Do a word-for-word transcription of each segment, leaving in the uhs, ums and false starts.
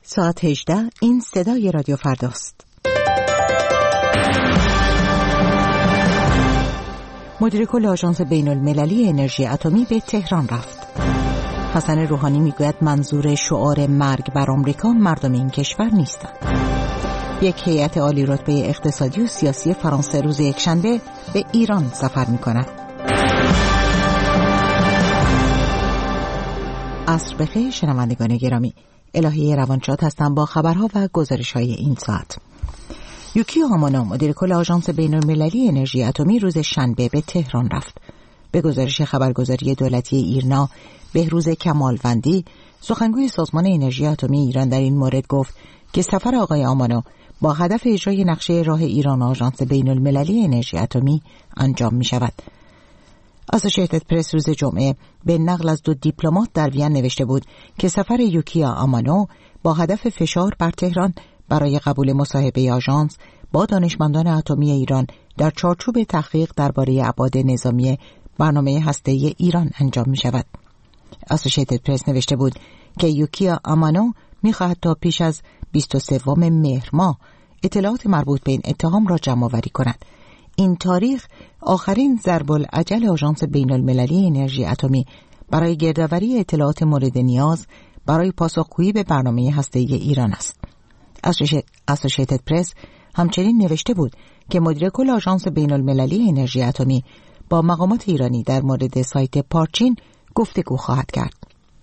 ساعت هجده، این صدای رادیو فرداست. مدیر کل آژانس بین المللی انرژی اتمی به تهران رفت. حسن روحانی میگوید منظور شعار مرگ بر آمریکا مردم این کشور نیستند. یک هیئت عالی رتبه اقتصادی و سیاسی فرانسه روز یکشنبه به ایران سفر می‌کند. عصر بخیر شنوندگان گرامی، الهی روانشاد هستم با خبرها و گزارش‌های این ساعت. یوکیو آمانو مدیر کل آژانس بین المللی انرژی اتمی روز شنبه به تهران رفت. به گزارش خبرگزاری دولتی ایرنا، بهروز کمالوندی سخنگوی سازمان انرژی اتمی ایران در این مورد گفت که سفر آقای آمانو با هدف اجرای نقشه راه ایران آژانس بین المللی انرژی اتمی انجام می شود. اسوشییتد پرس روز جمعه به نقل از دو دیپلمات در وین نوشته بود که سفر یوکیو آمانو با هدف فشار بر تهران برای قبول مصاحبه آژانس با دانشمندان اتمی ایران در چارچوب تحقیق درباره ابعاد نظامی برنامه هسته‌ای ایران انجام می شود. اسوشییتد پرس نوشته بود که یوکیو آمانو می خواهد تا پیش از بیست و سوم مهر ماه اطلاعات مربوط به این اتهام را جمع آوری کند. این تاریخ آخرین ضرب الاجل آژانس بین المللی انرژی اتمی برای گردآوری اطلاعات مورد نیاز برای پاسخگویی به برنامه هسته‌ای ایران است. اسوشییتد پرس همچنین نوشته بود که مدیر کل آژانس بین المللی انرژی اتمی با مقامات ایرانی در مورد سایت پارچین گفتگو خواهد کرد.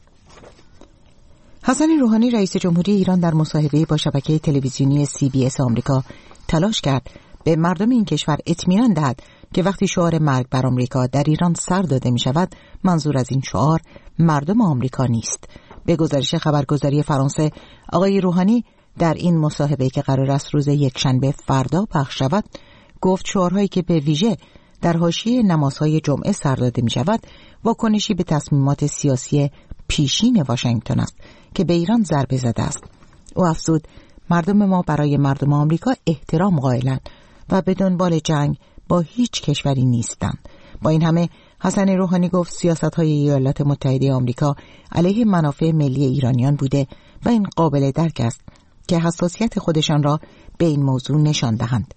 حسن روحانی رئیس جمهوری ایران در مصاحبه با شبکه تلویزیونی سی بی اس آمریکا تلاش کرد به مردم این کشور اطمینان دهد که وقتی شعار مرگ بر آمریکا در ایران سر داده می شود، منظور از این شعار مردم آمریکا نیست. به گزارش خبرگزاری فرانسه، آقای روحانی در این مصاحبه که قرار است روز یکشنبه فردا پخش شود، گفت شعارهایی که به ویژه در حاشیه نمازهای جمعه سر داده می شود، واکنشی به تصمیمات سیاسی پیشین واشنگتن است که به ایران ضربه زده است. او افزود مردم ما برای مردم آمریکا احترام قائلند و به دنبال جنگ با هیچ کشوری نیستند. با این همه حسن روحانی گفت سیاست‌های ایالات متحده آمریکا علیه منافع ملی ایرانیان بوده و این قابل درک است که حساسیت خودشان را به این موضوع نشان دهند.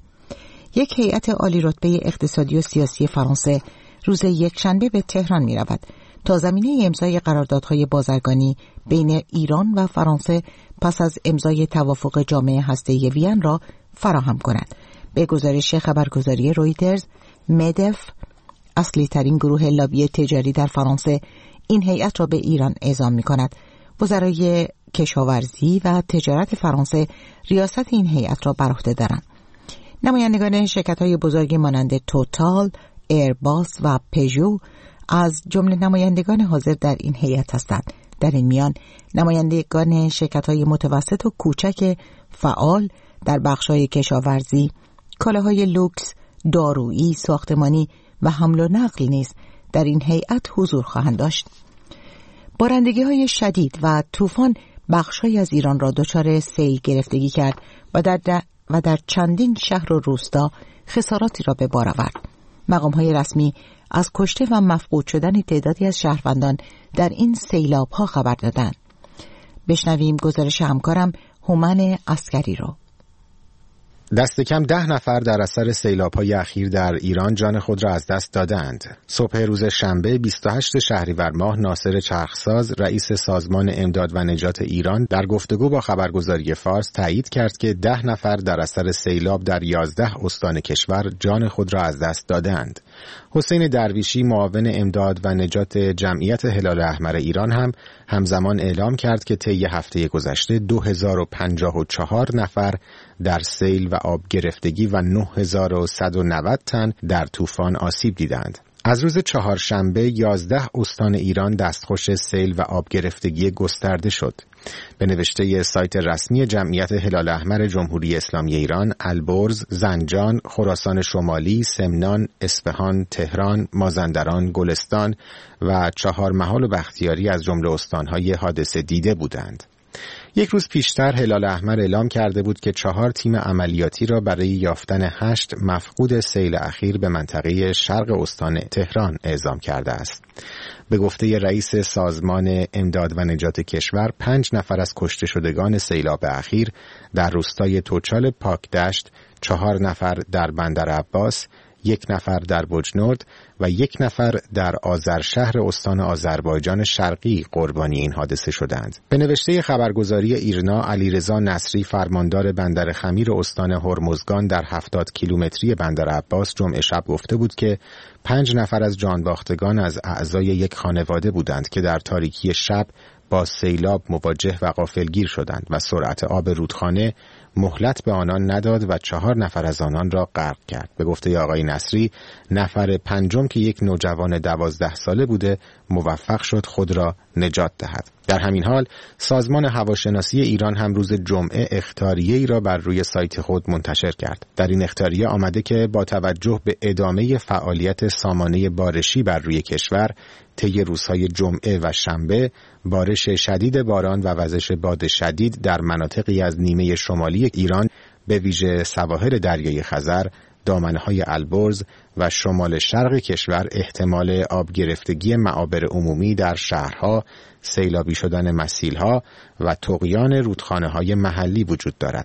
یک هیئت عالی رتبه اقتصادی و سیاسی فرانسه روز یکشنبه به تهران می رود تا زمینه امضای قراردادهای بازرگانی بین ایران و فرانسه پس از امضای توافق جامعه هسته‌ای وین را فراهم کند. به گزارش خبرگزاری رویترز، مدف، اصلی ترین گروه لابی تجاری در فرانسه، این هیئت را به ایران اعزام می کند. وزرای کشاورزی و تجارت فرانسه ریاست این هیئت را بر عهده دارند. نمایندگان شرکت‌های بزرگی مانند توتال، ایرباس و پژو از جمله نمایندگان حاضر در این هیئت هستند. در این میان نمایندگان شرکت‌های متوسط و کوچک فعال در بخش‌های کشاورزی، کالاهای لوکس، دارویی، ساختمانی و حمل و نقل نیز در این هیئت حضور خواهند داشت. بارندگی‌های شدید و طوفان بخش‌هایی از ایران را دچار سیل گرفتگی کرد و در د... و در چندین شهر و روستا خساراتی را به بار آورد. مقام‌های رسمی از کشته و مفقود شدن تعدادی از شهروندان در این سیلاب‌ها خبر دادند. بشنویم گزارش همکارم هومن عسکری رو. دست کم ده نفر در اثر سیلاب‌های اخیر در ایران جان خود را از دست دادند. صبح روز شنبه بیست و هشتم شهریور ماه ناصر چرخساز رئیس سازمان امداد و نجات ایران در گفتگو با خبرگزاری فارس تایید کرد که ده نفر در اثر سیلاب در یازده استان کشور جان خود را از دست دادند. حسین درویشی معاون امداد و نجات جمعیت هلال احمر ایران هم همزمان اعلام کرد که طی هفته گذشته دو هزار و پنجاه و چهار نفر در سیل و آب گرفتگی و نه هزار و صد و نود تن در طوفان آسیب دیدند. از روز چهارشنبه یازده استان ایران دستخوش سیل و آب گرفتگی گسترده شد. به نوشته سایت رسمی جمعیت هلال احمر جمهوری اسلامی ایران، البرز، زنجان، خراسان شمالی، سمنان، اصفهان، تهران، مازندران، گلستان و چهارمحال و بختیاری از جمله استانهای حادثه دیده بودند. یک روز پیشتر هلال احمر اعلام کرده بود که چهار تیم عملیاتی را برای یافتن هشت مفقود سیل اخیر به منطقه شرق استان تهران اعزام کرده است. به گفته رئیس سازمان امداد و نجات کشور، پنج نفر از کشته شدگان سیلاب اخیر در روستای توچال پاکدشت، چهار نفر در بندر عباس، یک نفر در بجنورد و یک نفر در آذرشهر استان آذربایجان شرقی قربانی این حادثه شدند. به نوشته خبرگزاری ایرنا، علیرضا نصری، فرماندار بندر خمیر استان هرمزگان در هفتاد کیلومتری بندر عباس، جمعه شب گفته بود که پنج نفر از جانباختگان از اعضای یک خانواده بودند که در تاریکی شب با سیلاب مواجه و غافلگیر شدند و سرعت آب رودخانه مهلت به آنان نداد و چهار نفر از آنان را غرق کرد. به گفته آقای نصری، نفر پنجم که یک نوجوان دوازده ساله بوده موفق شد خود را نجات دهد. در همین حال سازمان هواشناسی ایران هم روز جمعه اخطاریه‌ای را بر روی سایت خود منتشر کرد. در این اخطاریه آمده که با توجه به ادامه فعالیت سامانه بارشی بر روی کشور، طی روزهای جمعه و شنبه بارش شدید باران و وزش باد شدید در مناطقی از نیمه شمالی ایران به ویژه سواحل دریای خزر، دامنه‌های البرز و شمال شرق کشور احتمال آب گرفتگی معابر عمومی در شهرها، سیلابی شدن مسیلها و طغیان رودخانه‌های محلی وجود دارد.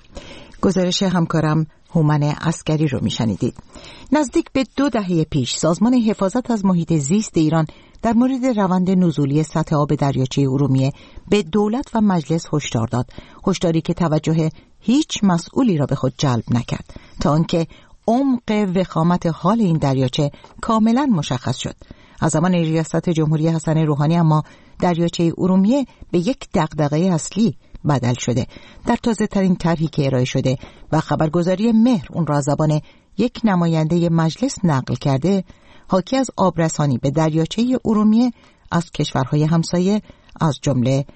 گزارش همکارم هومن عسکری رو میشنیدید. نزدیک به دو دهه پیش سازمان حفاظت از محیط زیست ایران در مورد روند نزولی سطح آب دریاچه ارومیه به دولت و مجلس هشدار داد. هشداری که توجه هیچ مسئولی را به خود جلب نکرد تا آنکه عمق وخامت حال این دریاچه کاملا مشخص شد. از زمان ریاست جمهوری حسن روحانی اما دریاچه ارومیه به یک دغدغه اصلی بدل شده. در تازه ترین طرحی که ارائه شده و خبرگزاری مهر اون را از زبان یک نماینده مجلس نقل کرده، حاکی از آبرسانی به دریاچه ارومیه از کشورهای همسایه از جمله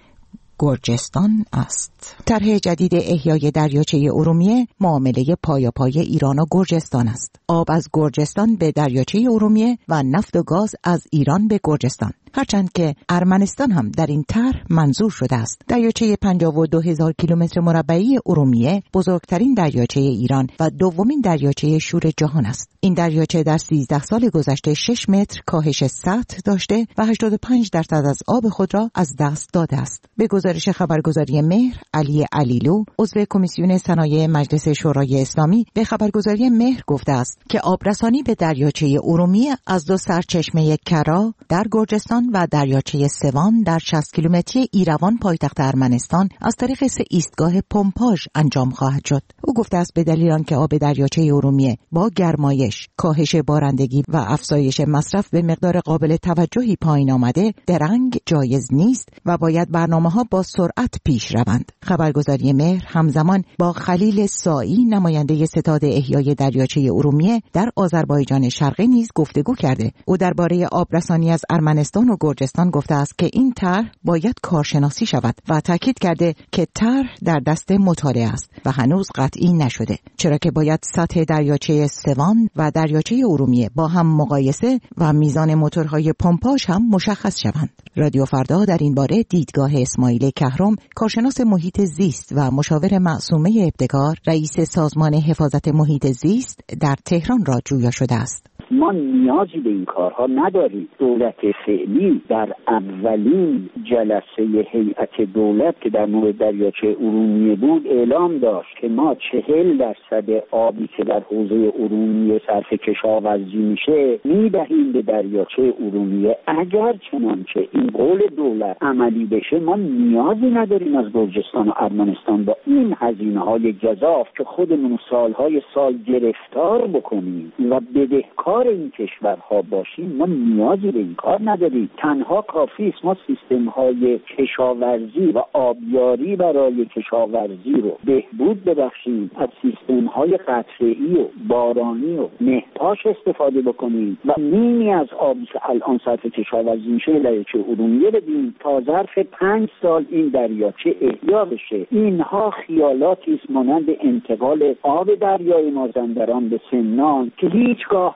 گرجستان است. طرح جدید احیای دریاچه ارومیه معامله پایاپای ایران و گرجستان است. آب از گرجستان به دریاچه ارومیه و نفت و گاز از ایران به گرجستان. هرچند که ارمنستان هم در این طرح منظور شده است. دریاچه پنجاه و دو هزار کیلومتر مربعی ارومیه بزرگترین دریاچه ایران و دومین دریاچه شور جهان است. این دریاچه در سیزده سال گذشته شش متر کاهش سطح داشته و هشتاد و پنج درصد از آب خود را از دست داده است. به گزارش خبرگزاری مهر، علی علیلو، عضو کمیسیون صنایع مجلس شورای اسلامی، به خبرگزاری مهر گفته است که آبرسانی به دریاچه ارومیه از دو سرچشمه کرا در گرجستان و دریاچه سوان در شصت کیلومتری ایروان پایتخت ارمنستان از طریق سه ایستگاه پمپاژ انجام خواهد شد. او گفته است به دلیل آنکه آب دریاچه ارومیه با گرمایش، کاهش بارندگی و افزایش مصرف به مقدار قابل توجهی پایین آمده، درنگ جایز نیست و باید برنامه‌ها با سرعت پیش روند. خبرگزاری مهر همزمان با خلیل سایی، نماینده ستاد احیای دریاچه ارومیه در آذربایجان شرقی نیز گفتگو کرده. او درباره آبرسانی از ارمنستان و گرجستان گفته است که این طرح باید کارشناسی شود و تاکید کرده که طرح در دست مطالعه است و هنوز قطعی نشده، چرا که باید سطح دریاچه سوان و دریاچه ارومیه با هم مقایسه و میزان موتورهای پمپاژ هم مشخص شوند. رادیو فردا در این باره دیدگاه اسماعیل کهرم، کارشناس محیط زیست و مشاور معصومه ابتکار، رئیس سازمان حفاظت محیط زیست در تهران را جویا شده است. ما نیازی به این کارها نداریم. دولت فعلی در اولین جلسه هیئت دولت که در مورد دریاچه ارومیه بود اعلام داشت که ما چهل درصد آبی که در حوزه ارومیه صرف کشاورزی میشه میدهیم به دریاچه ارومیه. اگر چنانچه این قول دولت عملی بشه ما نیازی نداریم از گرجستان و ارمنستان با این هزینه‌های گزاف که خودمون سالهای سال گرفتار بکنیم و بدهکار این کشورها باشیم. ما نیازی به این کار نداریم. تنها کافی است ما سیستم‌های کشاورزی و آبیاری برای کشاورزی رو بهبود ببخشیم، از سیستم‌های قطره‌ای و بارانی و مهپاش استفاده بکنیم و نیمی از آبی که الان صرف کشاورزی میشه دریاچه ارومیه بدیم تا ظرف پنج سال این دریاچه احیا بشه. اینها خیالاتی است مانند انتقال آب دریای مازندران به سمنان که هیچگاه عملی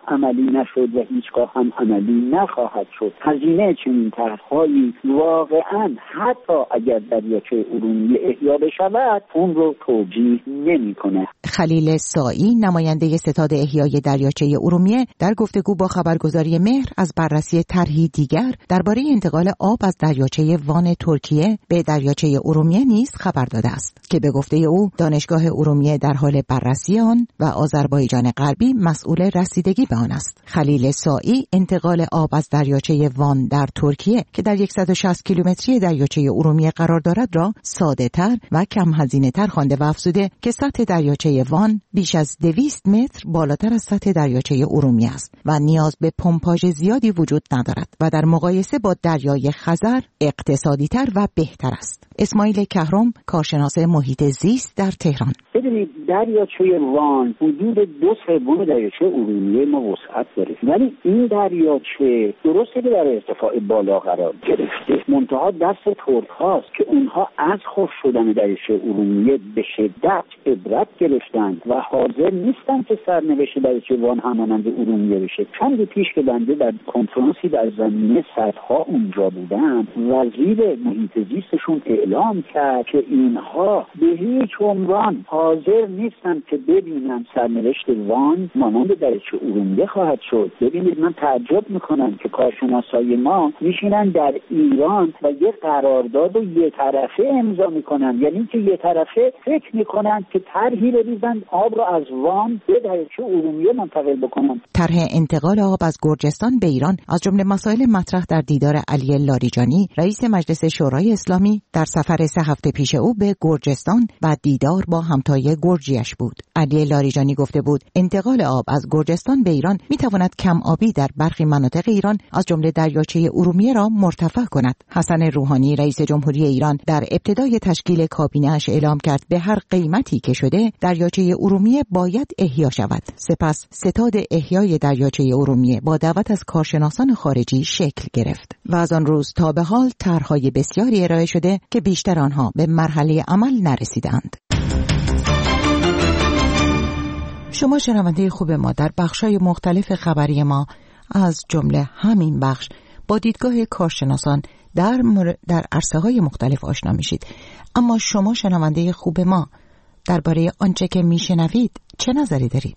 عملی نشد و هیچگاه هم عملی نخواهد شد. هزینه چنین طرح‌هایی واقعا حتی اگر دریاچه ارومیه احیا بشود اون رو توجیه نمی‌کنه. خلیل سائی نماینده ستاد احیای دریاچه ارومیه در گفتگو با خبرگزاری مهر از بررسی طرحی دیگر درباره انتقال آب از دریاچه وان ترکیه به دریاچه ارومیه نیز خبر داده است که به گفته او دانشگاه ارومیه در حال بررسی آن و آذربایجان غربی مسئول رسیدگی به آن است. خلیل سائی انتقال آب از دریاچه وان در ترکیه که در صد و شصت کیلومتری دریاچه ارومیه قرار دارد را ساده‌تر و کم هزینه‌تر خوانده و افزوده که سطح دریاچه وان بیش از دویست متر بالاتر از سطح دریاچه ارومیه است و نیاز به پمپاژ زیادی وجود ندارد و در مقایسه با دریای خزر اقتصادی‌تر و بهتر است. اسماعیل کهرم، کارشناس محیط زیست در تهران: ببینید دریاچه وان حدود دو سوم دریاچه ارومیه ما وسعت داره، ولی این دریاچه درسته که در ارتفاع بالا قرار گرفته، منتها دست ترک هاست که اونها از خشک شدن دریاچه ارومیه به شدت عبرت گرفتند و حاضر نیستن که سرنوشت دریاچه وان همانند ارومیه بشه. چند پیش که بنده در کنفرانسی در زمینه سدها اونجا بودم، وزیر محیط زیستشون اعلام کرد که اینها به هیچ عنوان حاضر نیستن که ببینن سرنوشت وان مانند دریاچه ارومیه خواهد شد. ببینید من تعجب میکنم که کارشناسای ما میشینن در ایران و یه قرارداد و یه طرفه امضا میکنن، یعنی که یه طرفه فکر میکنن که طرحی بریزن آب را از وان به دریاچه ارومیه منتقل بکنن. طرح انتقال آب از گرجستان به ایران از جمله مسائل مطرح در دیدار علی لاریجانی رئیس مجلس شورای اسلامی در سفر سه هفته پیش او به گرجستان و دیدار با همتای گرجیش بود. علی لاریجانی گفته بود انتقال آب از گرجستان به ایران میتواند کم آبی در برخی مناطق ایران از جمله دریاچه ارومیه را مرتفع کند. حسن روحانی رئیس جمهوری ایران در ابتدای تشکیل کابینه‌اش اعلام کرد به هر قیمتی که شده دریاچه ارومیه باید احیا شود. سپس ستاد احیای دریاچه ارومیه با دعوت از کارشناسان خارجی شکل گرفت و از آن روز تا به حال طرح‌های بسیاری ارائه شده که بیشتر آنها به مرحله عمل نرسیدند. شما شنونده خوب ما در بخش‌های مختلف خبری ما از جمله همین بخش با دیدگاه کارشناسان در مر... در عرصه‌های مختلف آشنا میشید. اما شما شنونده خوب ما درباره آنچه که میشنوید چه نظری دارید؟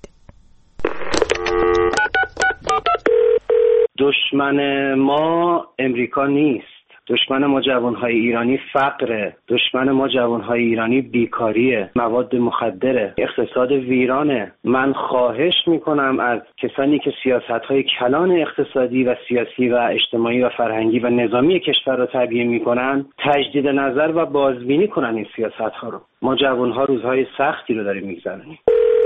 دشمن ما امریکا نیست. دشمن ما جوانهای ایرانی فقره، دشمن ما جوانهای ایرانی بیکاریه، مواد مخدره، اقتصاد ویرانه. من خواهش میکنم از کسانی که سیاستهای کلان اقتصادی و سیاسی و اجتماعی و فرهنگی و نظامی کشور را تبیین میکنن تجدید نظر و بازبینی کنن این سیاستها رو. ما جوانها روزهای سختی رو داریم میگذرونیم.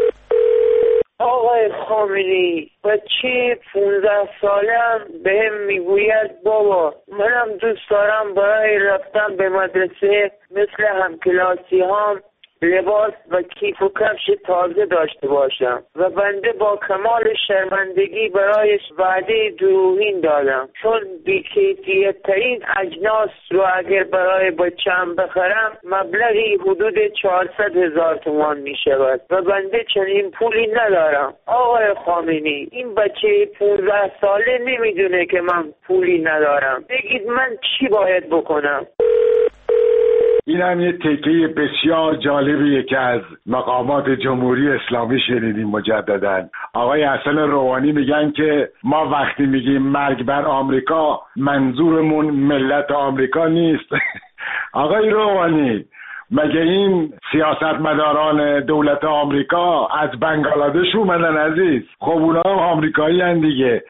آقای خامنه‌ای بچه پونزده سالم به هم میگوید بابا منم دوست دارم برای رفتن به مدرسه مثل همکلاسی هم لباس و کیف و کفش تازه داشته باشم و بنده با کمال شرمندگی برایش وعده دروغین دادم، چون بی‌کیفیت ترین اجناس رو اگر برای بچه‌ام بخرم مبلغی حدود چهارصد هزار تومان می شود و بنده چنین پولی ندارم. آقای خامنه‌ای این بچه پونزده ساله نمیدونه که من پولی ندارم، بگید من چی باید بکنم؟ این هم یه تکه بسیار جالبیه که از مقامات جمهوری اسلامی شنیدیم مجدداً. آقای حسن روحانی میگن که ما وقتی میگیم مرگ بر آمریکا منظورمون ملت آمریکا نیست. آقای روحانی مگه این سیاستمداران دولت آمریکا از بنگلادش اومدن عزیز؟ خب اونا هم آمریکایی هن دیگه.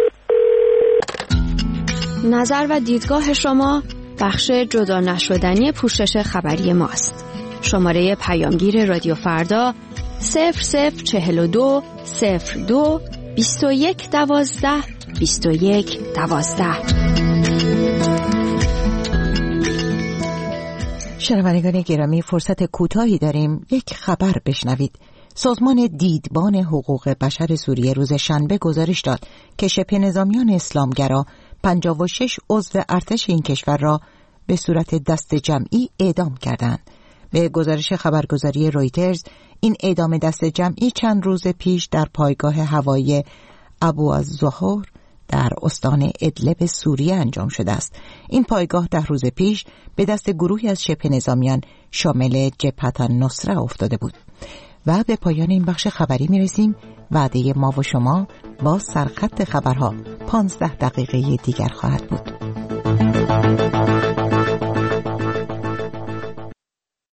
نظر و دیدگاه شما بخش جدا نشدنی پوشش خبری ماست. شماره پیامگیر رادیو فردا صفر صفر چهل و دو صفر دو بیست و یک دوازده بیست و یک دوازده. شنوندگان گرامی فرصت کوتاهی داریم یک خبر بشنوید. سازمان دیدبان حقوق بشر سوریه روز شنبه گزارش داد که شبه نظامیان اسلامگرا پنجاه و شش عضو ارتش این کشور را به صورت دست جمعی اعدام کردند. به گزارش خبرگزاری رویترز این اعدام دست جمعی چند روز پیش در پایگاه هوایی ابو الزهور در استان ادلب سوریه انجام شده است. این پایگاه ده روز پیش به دست گروهی از شبه نظامیان شامل جبهه النصره افتاده بود. و به پایان این بخش خبری می رسیم. وعده ما و شما با سرخط خبرها پانزده دقیقه دیگر خواهد بود.